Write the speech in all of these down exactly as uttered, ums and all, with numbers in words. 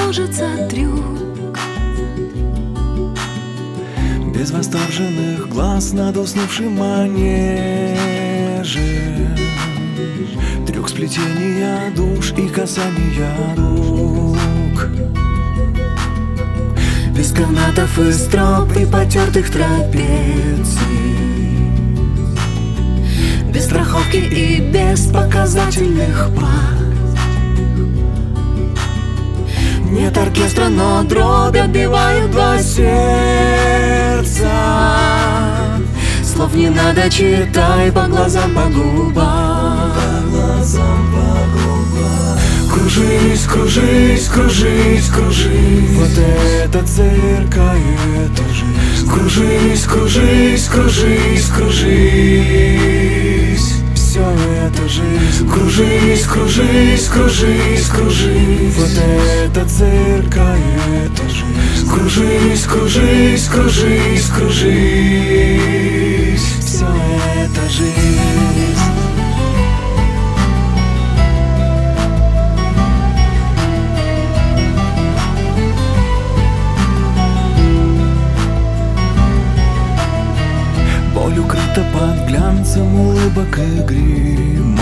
кажется трюк. Без восторженных глаз над уснувшим манежем, трюк сплетения душ и касания рук. Без канатов и строп и потертых трапеций, без страховки и без показательных пар. Нет оркестра, но дробь отбивают два сердца. Слов не надо, читай по глазам, по губам. По глазам, по губам. Кружись, кружись, кружись, кружись. Вот это цирк, а это жизнь. Кружись, кружись, кружись, кружись. Все это жизнь. Кружись, кружись, кружись, кружись. Вот это цирк, а это жизнь. Кружись, кружись, кружись, кружись. Все это жизнь. Боль укрыта под глянцем улыбок и грима,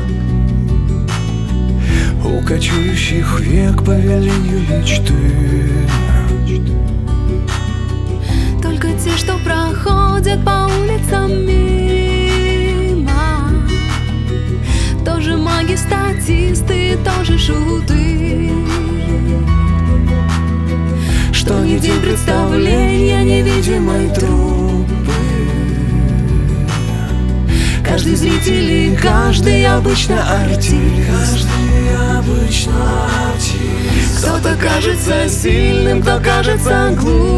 у кочующих век по веленью мечты. Только те, что проходят по улицам мимо, тоже маги, статисты, тоже шуты. Что не день представления невидимой труппы, каждый зритель и каждый обычно артист. Каждый обычно артист. Кто-то кажется сильным, кто кажется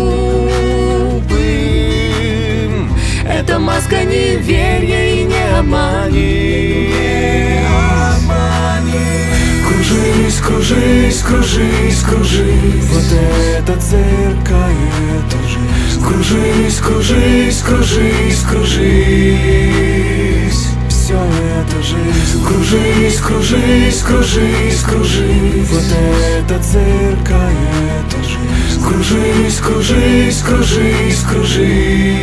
глупым. Это маска неверия и не обмани. Не обмани. Кружись, кружись, кружись, кружись. Вот это цирк, а это жизнь. Кружись, кружись, кружись, кружись. Все это жизнь. Кружись, кружись, кружись, кружись. Вот это цирк, а это жизнь. Кружись, кружись, кружись, кружись.